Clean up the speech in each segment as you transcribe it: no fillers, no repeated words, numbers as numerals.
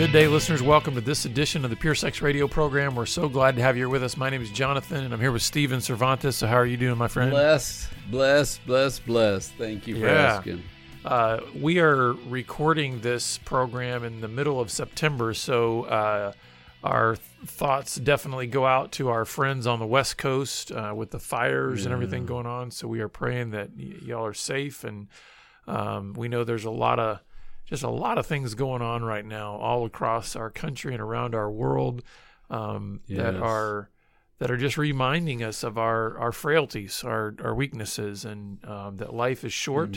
Good day, listeners. Welcome to this edition of the Pure Sex Radio program. We're so glad to have you here with us. My name is Jonathan, and I'm here with Steven Cervantes. So how are you doing, my friend? Blessed. Thank you for asking. We are recording this program in the middle of September, so our thoughts definitely go out to our friends on the West Coast with the fires and everything going on. So we are praying that y'all are safe, and we know there's a lot of things going on right now all across our country and around our world that are just reminding us of our frailties, our weaknesses, and that life is short.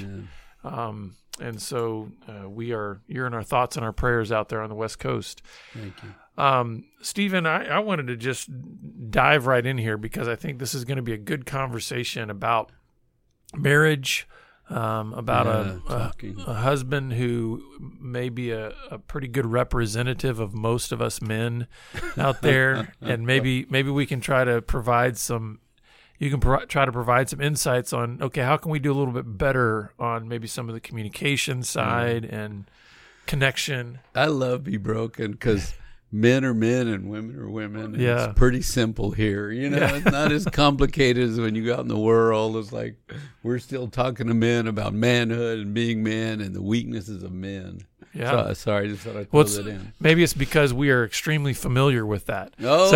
And so you're in our thoughts and our prayers out there on the West Coast. Thank you. Stephen, I wanted to just dive right in here because I think this is going to be a good conversation about marriage, about a husband who may be a pretty good representative of most of us men out there, and maybe we can try to provide some. You can try to provide some insights on, okay, how can we do a little bit better on maybe some of the communication side and connection. I love Be Broken because men are men and women are women. Yeah. It's pretty simple here. It's not as complicated as when you go out in the world. It's like we're still talking to men about manhood and being men and the weaknesses of men. Yeah. So, sorry, just thought I'd throw that in. Maybe it's because we are extremely familiar with that. Oh,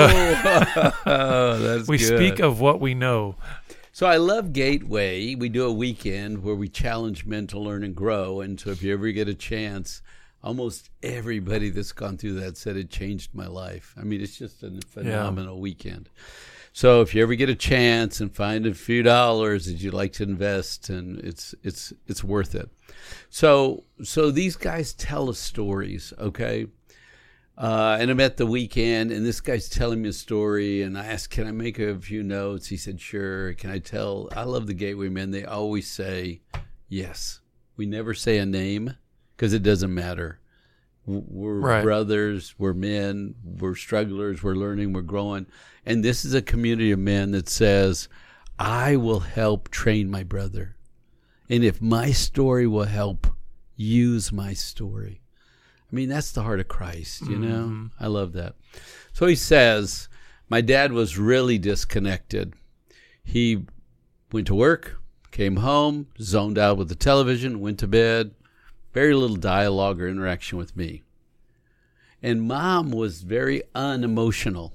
that's we good. speak of what we know. So I love Gateway. We do a weekend where we challenge men to learn and grow. And so if you ever get a chance, almost everybody that's gone through that said it changed my life. I mean, it's just a phenomenal weekend. So if you ever get a chance and find a few dollars that you'd like to invest, and it's worth it. So these guys tell us stories, okay? And I'm at the weekend, and this guy's telling me a story, and I asked, can I make a few notes? He said, sure. Can I tell? I love the Gateway men. They always say yes. We never say a name because it doesn't matter. We're brothers, we're men, we're strugglers, we're learning, we're growing. And this is a community of men that says, I will help train my brother. And if my story will help, use my story. I mean, that's the heart of Christ, you know? I love that. So he says, my dad was really disconnected. He went to work, came home, zoned out with the television, went to bed. Very little dialogue or interaction with me. And mom was very unemotional.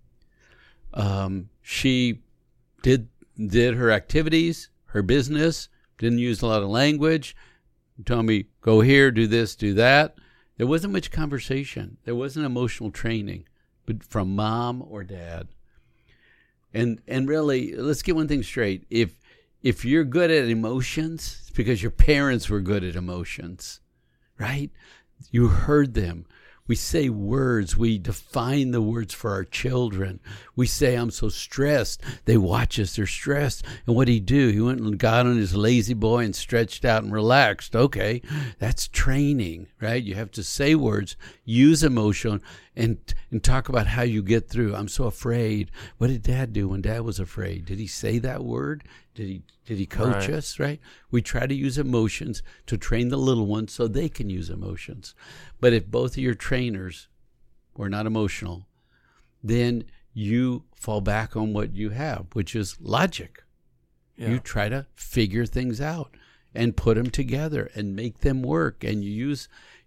She did her activities, her business, didn't use a lot of language, told me, go here, do this, do that. There wasn't much conversation. There wasn't emotional training, but from mom or dad. And really, let's get one thing straight. If you're good at emotions, it's because your parents were good at emotions, right? You heard them. We say words. We define the words for our children. We say, I'm so stressed. They watch us. They're stressed. And what did he do? He went and got on his lazy boy and stretched out and relaxed. Okay, that's training, right? You have to say words, use emotion, and talk about how you get through. I'm so afraid. What did Dad do when Dad was afraid? Did he say that word? Did he coach us, right? We try to use emotions to train the little ones so they can use emotions. But if both of your trainers were not emotional, then you fall back on what you have, which is logic. Yeah. You try to figure things out and put them together and make them work. And you use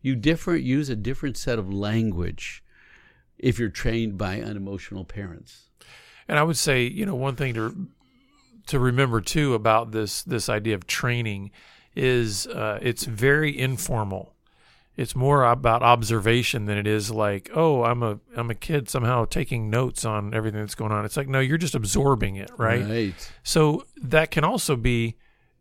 a different set of language if you're trained by unemotional parents. And I would say, one thing to remember too about this idea of training is it's very informal. It's more about observation than it is like, oh, I'm a kid somehow taking notes on everything that's going on. It's like, no, you're just absorbing it, right? So that can also be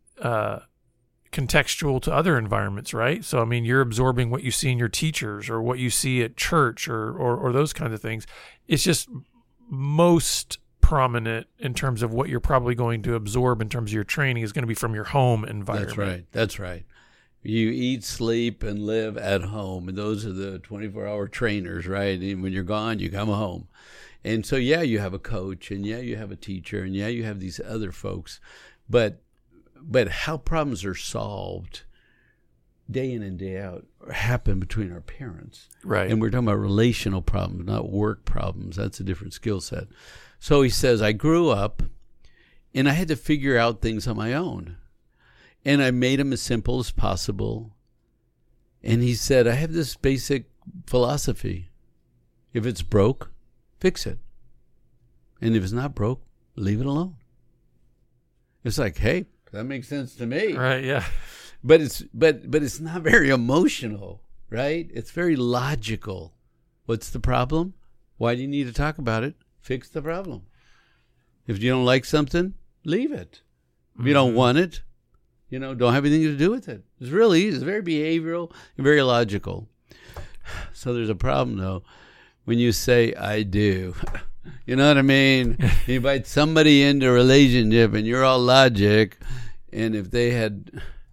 contextual to other environments, right? So I mean, you're absorbing what you see in your teachers or what you see at church or those kinds of things. It's just most prominent in terms of what you're probably going to absorb in terms of your training is going to be from your home environment. That's right. You eat, sleep, and live at home. And those are the 24-hour trainers, right? And when you're gone, you come home. And so, yeah, you have a coach, and yeah, you have a teacher, and yeah, you have these other folks. But how problems are solved day in and day out happen between our parents. Right. And we're talking about relational problems, not work problems. That's a different skill set. So he says, I grew up and I had to figure out things on my own. And I made them as simple as possible. And he said, I have this basic philosophy. If it's broke, fix it. And if it's not broke, leave it alone. It's like, hey, that makes sense to me. Right, yeah. But it's not very emotional, right? It's very logical. What's the problem? Why do you need to talk about it? Fix the problem. If you don't like something, leave it. If you don't want it, don't have anything to do with it. It's really easy. It's very behavioral and very logical. So there's a problem, though, when you say, I do. You know what I mean? You invite somebody into a relationship and you're all logic, and if they had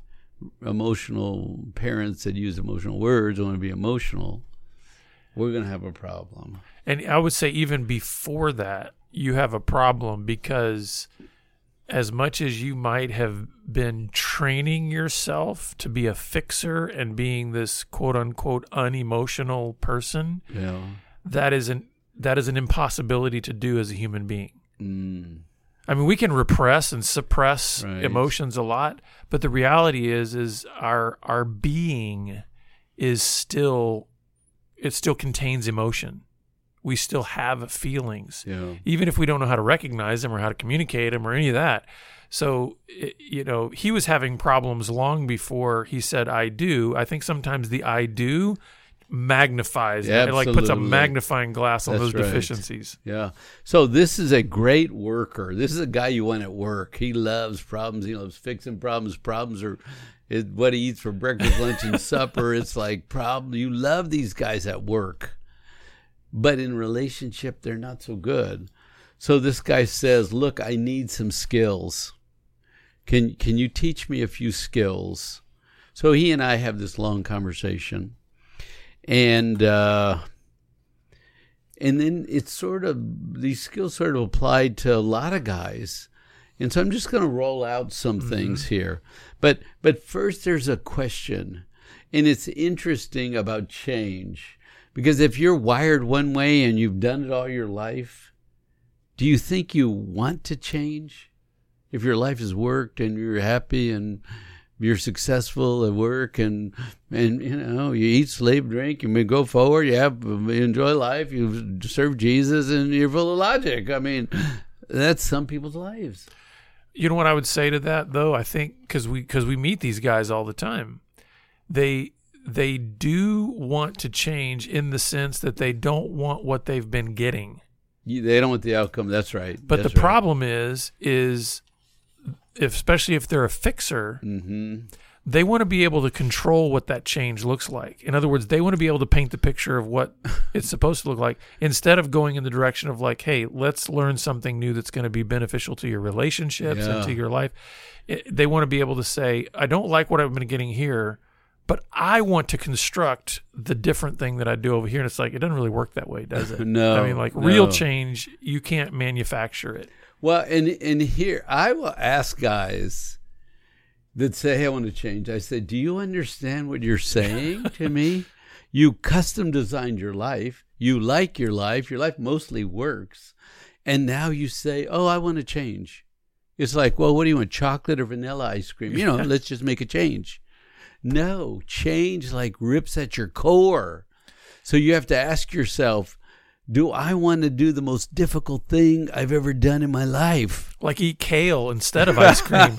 emotional parents that use emotional words, want to be emotional, we're going to have a problem. And I would say even before that, you have a problem, because as much as you might have been training yourself to be a fixer and being this quote unquote unemotional person, that is an impossibility to do as a human being. I mean, we can repress and suppress emotions a lot, but the reality is our being is still contains emotion. We still have feelings, even if we don't know how to recognize them or how to communicate them or any of that. So, he was having problems long before he said, I do. I think sometimes the I do magnifies it. It like puts a magnifying glass on those deficiencies. Yeah. So this is a great worker. This is a guy you want at work. He loves problems. He loves fixing problems. Problems are what he eats for breakfast, lunch, and supper. It's like problem. You love these guys at work. But in relationship, they're not so good. So this guy says, look, I need some skills. Can you teach me a few skills? So he and I have this long conversation. And then it's sort of, these skills sort of applied to a lot of guys. And so I'm just going to roll out some things here. But first there's a question. And it's interesting about change. Because if you're wired one way and you've done it all your life, do you think you want to change? If your life has worked and you're happy and you're successful at work and you eat, sleep, drink, you go forward, you enjoy life, you serve Jesus, and you're full of logic. I mean, that's some people's lives. You know what I would say to that, though? I think because we meet these guys all the time, they do want to change in the sense that they don't want what they've been getting. They don't want the outcome. That's right. But the problem is especially if they're a fixer, they want to be able to control what that change looks like. In other words, they want to be able to paint the picture of what it's supposed to look like, instead of going in the direction of like, hey, let's learn something new that's going to be beneficial to your relationships and to your life. They want to be able to say, I don't like what I've been getting here, but I want to construct the different thing that I do over here. And it's like, it doesn't really work that way, does it? No. I mean, like real change, you can't manufacture it. Well, and here, I will ask guys that say, hey, I want to change. I say, do you understand what you're saying to me? You custom designed your life. You like your life. Your life mostly works. And now you say, oh, I want to change. It's like, well, what do you want, chocolate or vanilla ice cream? Let's just make a change. No, change like rips at your core. So you have to ask yourself, do I want to do the most difficult thing I've ever done in my life? Like eat kale instead of ice cream,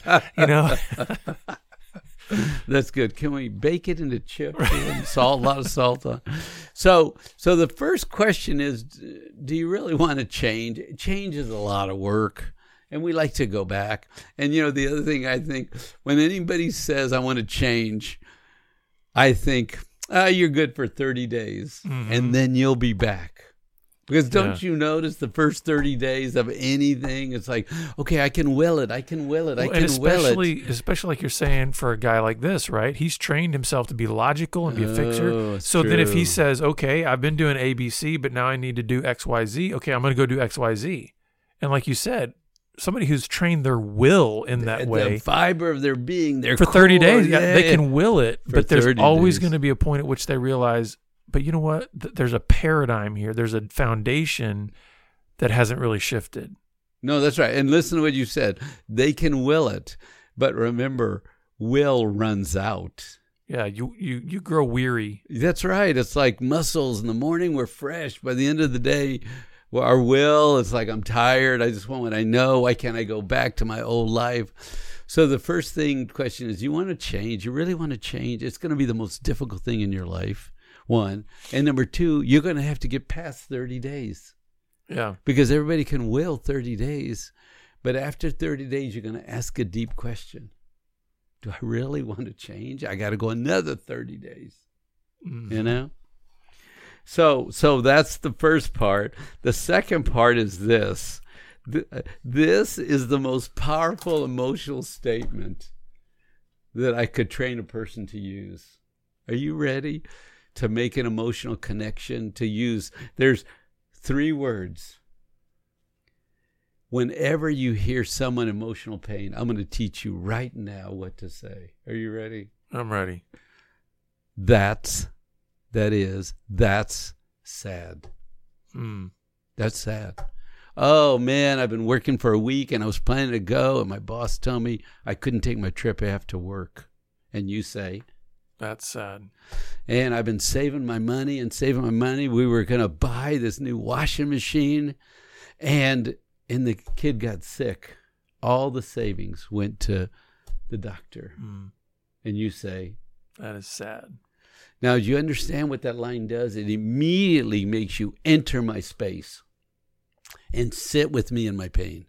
That's good. Can we bake it into chips and salt, a lot of salt on? So the first question is, do you really want to change? Change is a lot of work. And we like to go back. And, the other thing I think, when anybody says, I want to change, I think, you're good for 30 days, and then you'll be back. Because don't you notice the first 30 days of anything, it's like, okay, I can will it. Especially like you're saying for a guy like this, right? He's trained himself to be logical and be a fixer. So then if he says, okay, I've been doing ABC, but now I need to do XYZ, okay, I'm going to go do XYZ. And like you said, somebody who's trained their will in that way. The fiber of their being, their for 30 core, days. Yeah, they can will it, but there's always days. going to be a point at which they realize, but you know what? There's a paradigm here. There's a foundation that hasn't really shifted. No, that's right. And listen to what you said. They can will it, but remember, will runs out. Yeah, you grow weary. That's right. It's like muscles. In the morning, we're fresh. By the end of the day, well, our will, it's like, I'm tired. I just want what I know. Why can't I go back to my old life? So the first question is, you want to change? You really want to change? It's going to be the most difficult thing in your life, one. And number two, you're going to have to get past 30 days. Yeah. Because everybody can will 30 days. But after 30 days, you're going to ask a deep question. Do I really want to change? I got to go another 30 days, you know? So that's the first part. The second part is this. This is the most powerful emotional statement that I could train a person to use. Are you ready to make an emotional connection, to use? There's 3 words. Whenever you hear someone in emotional pain, I'm going to teach you right now what to say. Are you ready? I'm ready. That's sad. That's sad. Oh, man, I've been working for a week, and I was planning to go, and my boss told me I couldn't take my trip after work. And you say, that's sad. And I've been saving my money. We were going to buy this new washing machine, and the kid got sick. All the savings went to the doctor. And you say, that is sad. Now, do you understand what that line does? It immediately makes you enter my space and sit with me in my pain.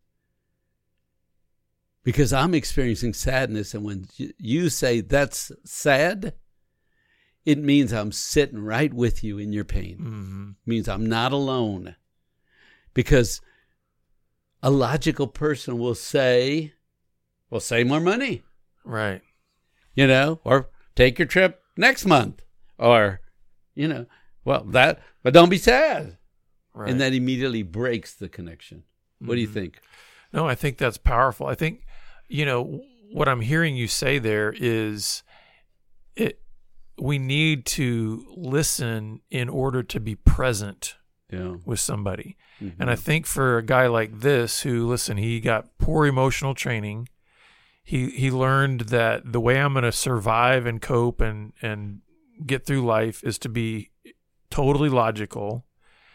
Because I'm experiencing sadness, and when you say that's sad, it means I'm sitting right with you in your pain. It means I'm not alone. Because a logical person will say, well, save more money. Right. You know, or take your trip next month. Or, you know, but don't be sad. Right. And that immediately breaks the connection. What do you think? No, I think that's powerful. I think, you know, what I'm hearing you say there is we need to listen in order to be present with somebody. And I think for a guy like this who, listen, he got poor emotional training. He learned that the way I'm going to survive and cope and get through life is to be totally logical.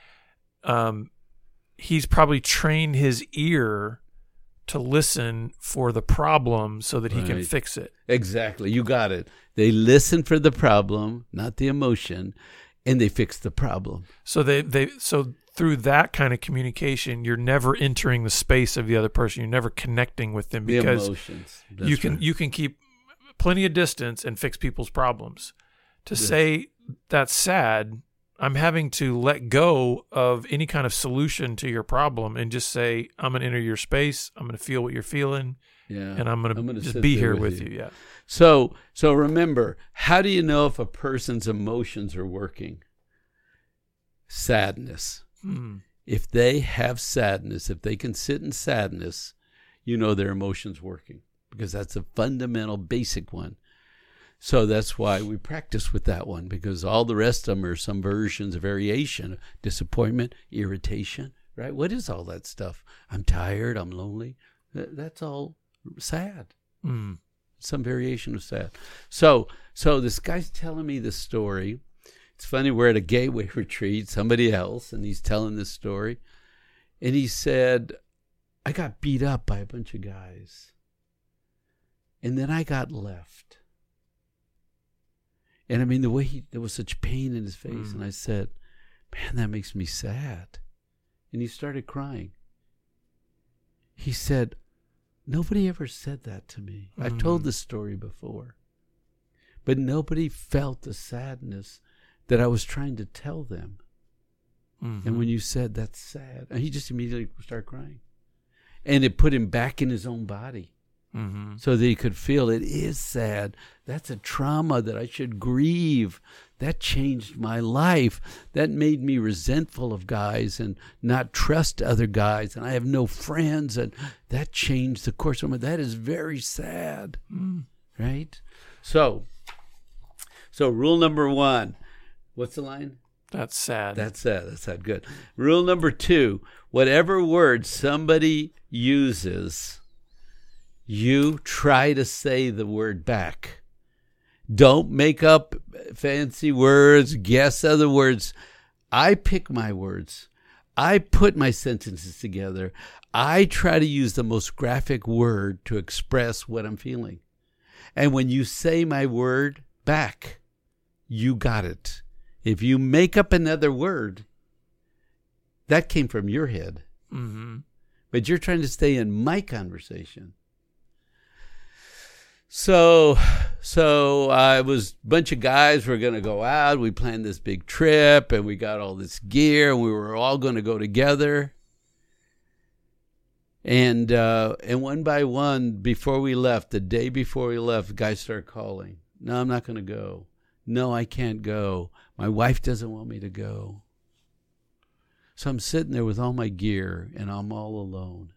He's probably trained his ear to listen for the problem so that he can fix it. Exactly. You got it. They listen for the problem, not the emotion, and they fix the problem. So so through that kind of communication, you're never entering the space of the other person. You're never connecting with them because the emotions. You can keep plenty of distance and fix people's problems. To say that's sad, I'm having to let go of any kind of solution to your problem and just say, I'm going to enter your space. I'm going to feel what you're feeling. And I'm going to just be here with you. Yeah. So remember, how do you know if a person's emotions are working? Sadness. If they have sadness, if they can sit in sadness, you know their emotions working, because that's a fundamental, basic one. So that's why we practice with that one, because all the rest of them are some versions, a variation of disappointment, irritation, right? What is all that stuff? I'm tired, I'm lonely. That's all sad. Some variation of sad. So this guy's telling me this story. It's funny, we're at a gateway retreat, somebody else, and he's telling this story. And he said, I got beat up by a bunch of guys. And then I got left. And I mean, the way there was such pain in his face. And I said, man, that makes me sad. And he started crying. He said, nobody ever said that to me. I've told this story before. But nobody felt the sadness that I was trying to tell them. And when you said that's sad, and he just immediately started crying. And it put him back in his own body. So that he could feel it is sad. That's a trauma that I should grieve. that changed my life. That made me resentful of guys and not trust other guys, and I have no friends, and that changed the course of my life. That is very sad, right? So rule number 1, what's the line? That's sad. That's sad. That's sad. Good. Rule number 2, whatever word somebody uses, you try to say the word back. Don't make up fancy words, guess other words. I pick my words. I put my sentences together. I try to use the most graphic word to express what I'm feeling. And when you say my word back, you got it. If you make up another word, that came from your head. Mm-hmm. But you're trying to stay in my conversation. So it was a bunch of guys were going to go out. We planned this big trip, and we got all this gear, and we were all going to go together. And one by one, before we left, the day before we left, guys started calling. No, I'm not going to go. No, I can't go. My wife doesn't want me to go. So I'm sitting there with all my gear, and I'm all alone.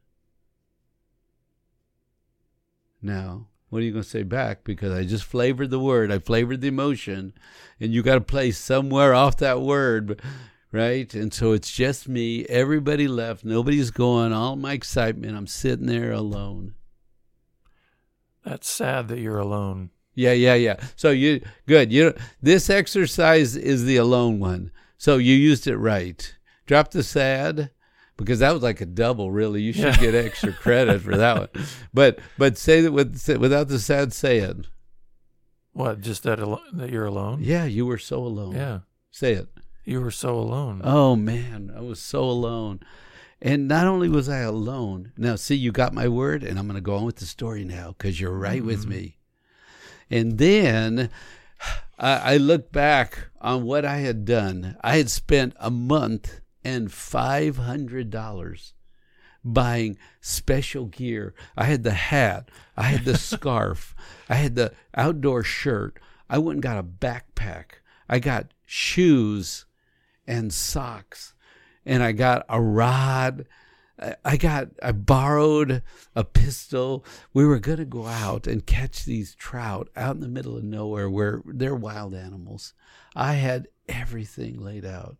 Now, what are you going to say back? Because I just flavored the word. I flavored the emotion. And you got to play somewhere off that word, right? And so it's just me. Everybody left. Nobody's going. All my excitement. I'm sitting there alone. That's sad that you're alone. Yeah. So good. This exercise is the alone one. So you used it right. Drop the sad. Because that was like a double, really. You should get extra credit for that one. But say that without the sad, say it. What? Just that you're alone? Yeah, you were so alone. Yeah. Say it. You were so alone. Oh, man, I was so alone. And not only was I alone. Now, see, you got my word, and I'm going to go on with the story now because you're right with me. And then I look back on what I had done. I had spent a month and $500 buying special gear. I had the hat. I had the scarf. I had the outdoor shirt. I went and got a backpack. I got shoes and socks. And I got a rod. I borrowed a pistol. We were going to go out and catch these trout out in the middle of nowhere where they're wild animals. I had everything laid out.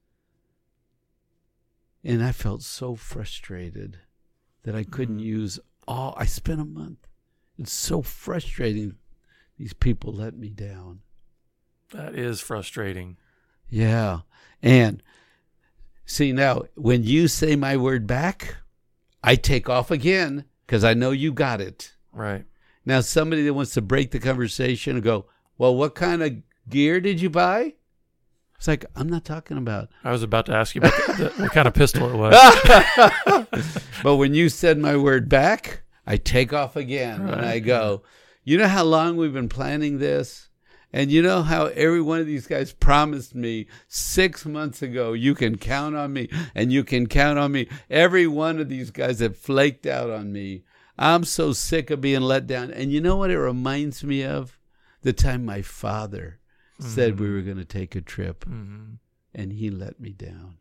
And I felt so frustrated that I couldn't use all. I spent a month. It's so frustrating. These people let me down. That is frustrating. Yeah. And see, now, when you say my word back, I take off again because I know you got it. Right. Now, somebody that wants to break the conversation and go, well, what kind of gear did you buy? It's like, I'm not talking about. I was about to ask you about what kind of pistol it was. But when you said my word back, I take off again. Right. And I go, you know how long we've been planning this? And you know how every one of these guys promised me 6 months ago, you can count on me, and you can count on me. Every one of these guys that flaked out on me. I'm so sick of being let down. And you know what it reminds me of? The time my father said we were going to take a trip, and he let me down.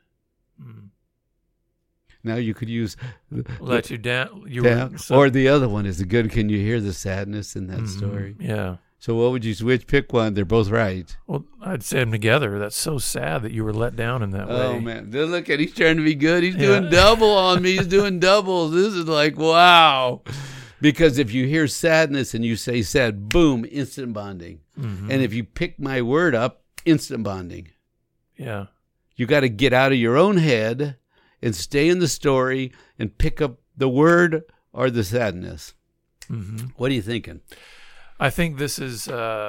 Now you could use let you down. Or the other one is the good. Can you hear the sadness in that story? Yeah. So what would you switch? Pick one. They're both right. Well, I'd say them together. That's so sad that you were let down in that way. Oh, man. Look at, he's trying to be good. He's doing double on me. He's doing doubles. This is like, wow. Because if you hear sadness and you say sad, boom, instant bonding. And if you pick my word up, instant bonding. Yeah. You got to get out of your own head and stay in the story and pick up the word or the sadness. What are you thinking? I think this is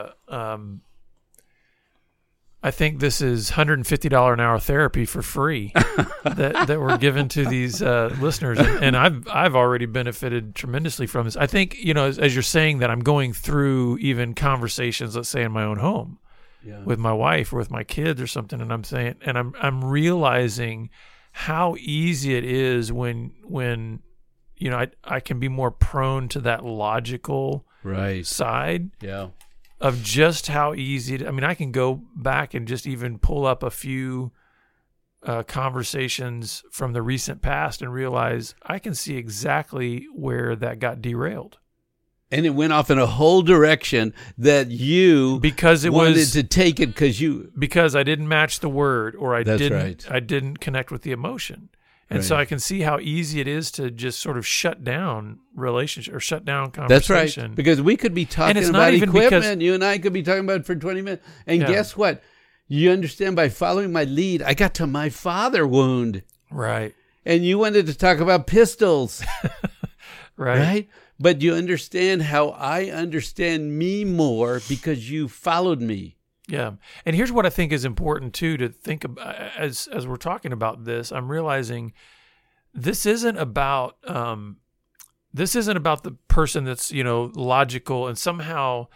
$150 an hour therapy for free that we're given to these listeners, and I've already benefited tremendously from this. I think, as you're saying that, I'm going through even conversations, let's say in my own home, with my wife or with my kids or something, and I'm saying, and I'm realizing how easy it is when I can be more prone to that logical side. Yeah. of just how easy. I mean, I can go back and just even pull up a few conversations from the recent past and realize I can see exactly where that got derailed. And it went off in a whole direction that you wanted to take it because I didn't match the word, or I That's didn't right. I didn't connect with the emotion. And so I can see how easy it is to just sort of shut down relationship or shut down conversation. That's right. Because we could be talking about equipment. You and I could be talking about it for 20 minutes. And guess what? You understand, by following my lead, I got to my father wound. Right. And you wanted to talk about pistols. Right. But you understand how I understand me more because you followed me. Yeah. And here's what I think is important too to think about as we're talking about this. I'm realizing this isn't about the person that's, logical and somehow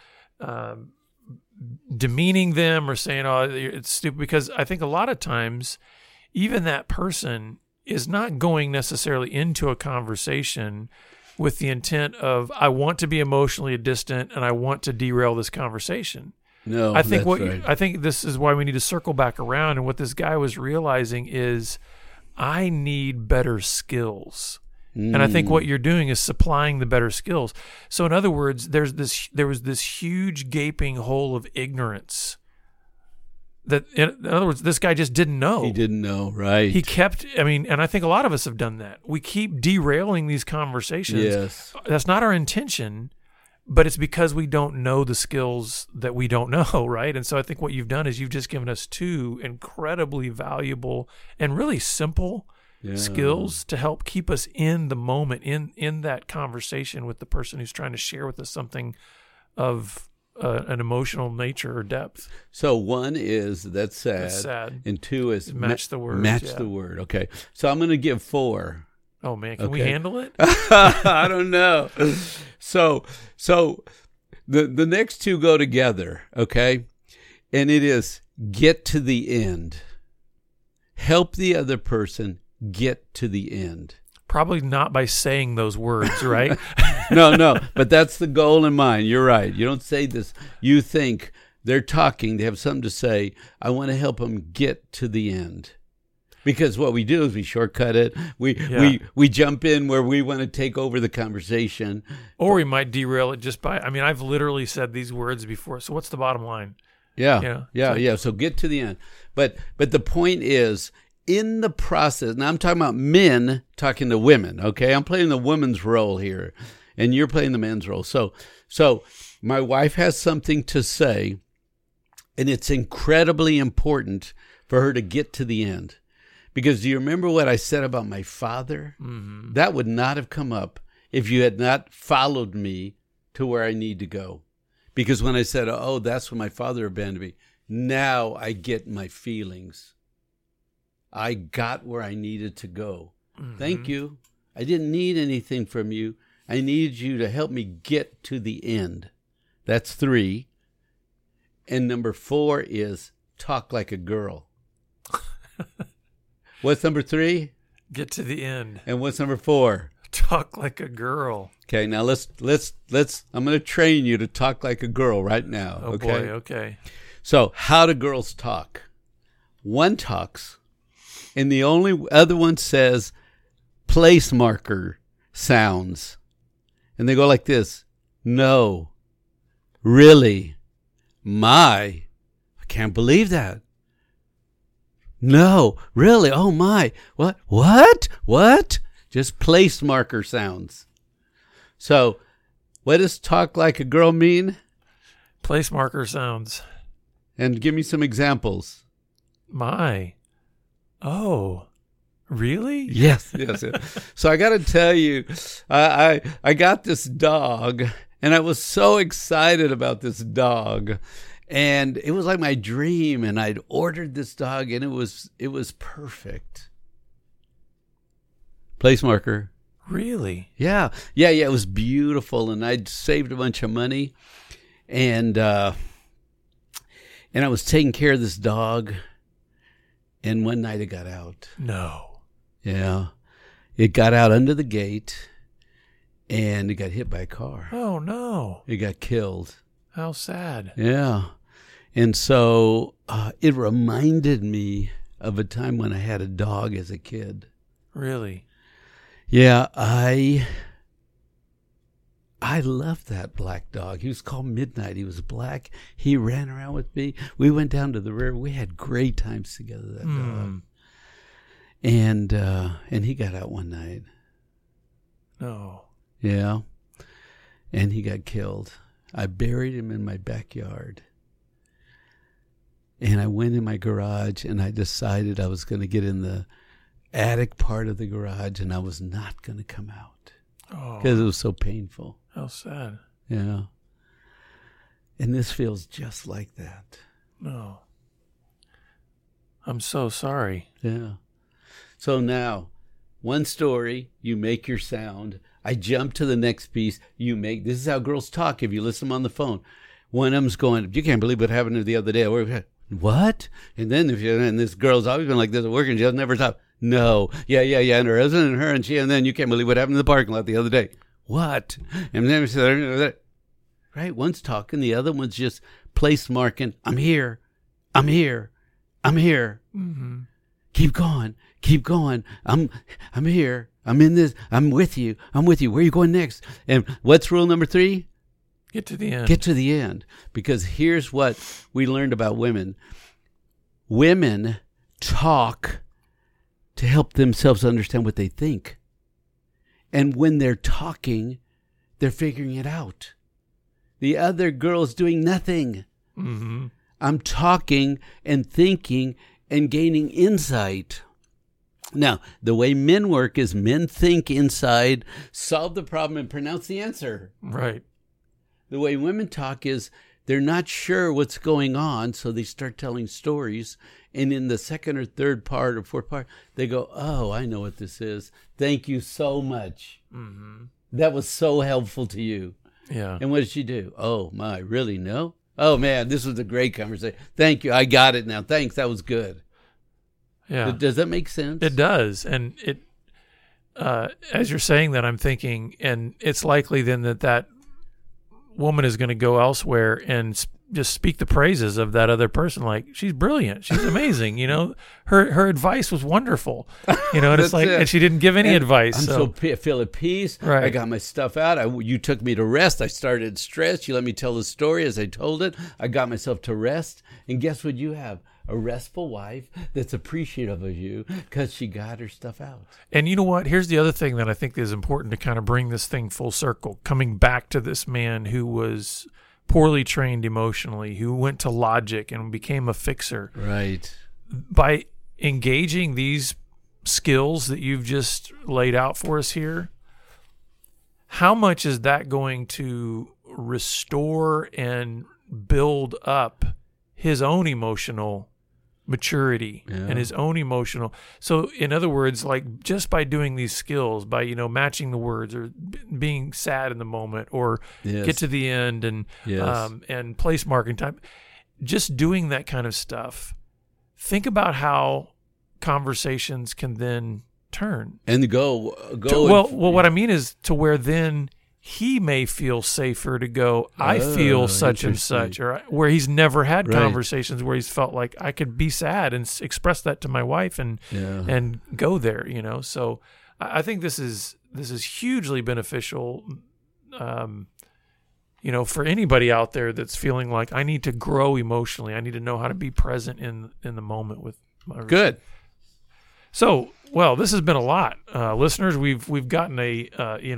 demeaning them or saying, oh, it's stupid, because I think a lot of times even that person is not going necessarily into a conversation with the intent of, I want to be emotionally distant and I want to derail this conversation. No, I think right. I think this is why we need to circle back around. And what this guy was realizing is, I need better skills. And I think what you're doing is supplying the better skills. So in other words, there was this huge gaping hole of ignorance that, in other words, this guy just didn't know. He didn't know, right? He kept, and I think a lot of us have done that. We keep derailing these conversations. Yes. That's not our intention, but it's because we don't know the skills that we don't know, right? And so I think what you've done is you've just given us two incredibly valuable and really simple skills to help keep us in the moment, in that conversation with the person who's trying to share with us something of an emotional nature or depth. So one is that's sad. And two is match the word. Match the word. Okay. So I'm going to give 4. Oh man, can we handle it? I don't know. So the next two go together, okay? And it is get to the end. Help the other person get to the end. Probably not by saying those words, right? No, but that's the goal in mind. You're right. You don't say this. You think they're talking, they have something to say. I want to help them get to the end. Because what we do is we shortcut it. We jump in where we want to take over the conversation. Or we might derail it just by, I've literally said these words before. So what's the bottom line? Yeah. So get to the end. But the point is, in the process, now I'm talking about men talking to women, okay? I'm playing the woman's role here, and you're playing the man's role. So my wife has something to say, and it's incredibly important for her to get to the end. Because do you remember what I said about my father? Mm-hmm. That would not have come up if you had not followed me to where I need to go. Because when I said, oh, that's when my father abandoned me, now I get my feelings. I got where I needed to go. Mm-hmm. Thank you. I didn't need anything from you. I needed you to help me get to the end. That's 3. And number 4 is talk like a girl. What's number 3? Get to the end. And what's number 4? Talk like a girl. Okay, now let's I'm going to train you to talk like a girl right now. Oh, okay? Boy, okay. So, how do girls talk? One talks, and the only other one says place marker sounds. And they go like this. No. Really? My. I can't believe that. No. Really? Oh my. What? Just place marker sounds. So, what does talk like a girl mean? Place marker sounds. And give me some examples. My. Oh, really? Yes. So I got to tell you, I got this dog, and I was so excited about this dog, and it was like my dream. And I'd ordered this dog, and it was perfect. Place marker. Really? Yeah. It was beautiful, and I'd saved a bunch of money, and I was taking care of this dog. And one night it got out. No. Yeah. It got out under the gate, and it got hit by a car. Oh, no. It got killed. How sad. Yeah. And so it reminded me of a time when I had a dog as a kid. Really? Yeah, I loved that black dog. He was called Midnight. He was black. He ran around with me. We went down to the river. We had great times together, that dog. And he got out one night. No. Yeah. And he got killed. I buried him in my backyard. And I went in my garage and I decided I was going to get in the attic part of the garage and I was not going to come out. Because it was so painful. How sad. Yeah. And this feels just like that. No. I'm so sorry. Yeah. So now, one story, you make your sound. I jump to the next piece. You make, this is how girls talk if you listen on the phone. One of them's going, you can't believe what happened the other day. What? And then and this girl's always been like this at work and she'll never stop. No. Yeah. And her husband and her and she, and then you can't believe what happened in the parking lot the other day. What? And then, right? One's talking, the other one's just place marking. I'm here. Mm-hmm. Keep going. I'm here. I'm in this. I'm with you. Where are you going next? And what's rule number 3? Get to the end. Get to the end. Because here's what we learned about women. Women talk to help themselves understand what they think. And when they're talking, they're figuring it out. The other girl's doing nothing. Mm-hmm. I'm talking and thinking and gaining insight. Now, the way men work is men think inside, solve the problem, and pronounce the answer. Right. The way women talk is they're not sure what's going on, so they start telling stories. And in the second or third part or fourth part, they go, oh, I know what this is. Thank you so much. Mm-hmm. That was so helpful to you. Yeah. And what did she do? Oh, my, really? No? Oh, man, this was a great conversation. Thank you. I got it now. Thanks. That was good. Yeah. Does that make sense? It does. And it, as you're saying that, I'm thinking, and it's likely then that woman is going to go elsewhere and just speak the praises of that other person. Like, she's brilliant. She's amazing. Her advice was wonderful. And it's like, and she didn't give any advice. I'm so feel at peace. Right. I got my stuff out. You took me to rest. I started stress. You let me tell the story as I told it. I got myself to rest. And guess what you have? A restful wife that's appreciative of you because she got her stuff out. And you know what? Here's the other thing that I think is important to kind of bring this thing full circle. Coming back to this man who was poorly trained emotionally, who went to logic and became a fixer. Right. By engaging these skills that you've just laid out for us here, how much is that going to restore and build up his own emotional maturity and his own emotional. So in other words, like just by doing these skills, by, matching the words or being sad in the moment or get to the end and place marking time, just doing that kind of stuff. Think about how conversations can then turn and go. Well, what I mean is to where then he may feel safer to go, I feel such and such, or where he's never had conversations where he's felt like I could be sad and express that to my wife and go there, So I think this is hugely beneficial, for anybody out there that's feeling like I need to grow emotionally. I need to know how to be present in the moment with my Good. So, well, this has been a lot, listeners. We've gotten a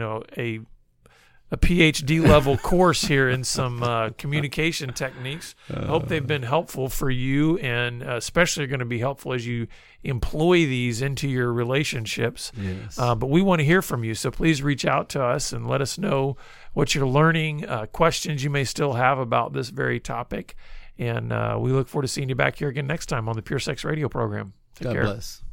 PhD level course here in some communication techniques. I hope they've been helpful for you, and especially are going to be helpful as you employ these into your relationships. Yes. But we want to hear from you, so please reach out to us and let us know what you're learning, questions you may still have about this very topic. And we look forward to seeing you back here again next time on the Pure Sex Radio program. Take care. God bless.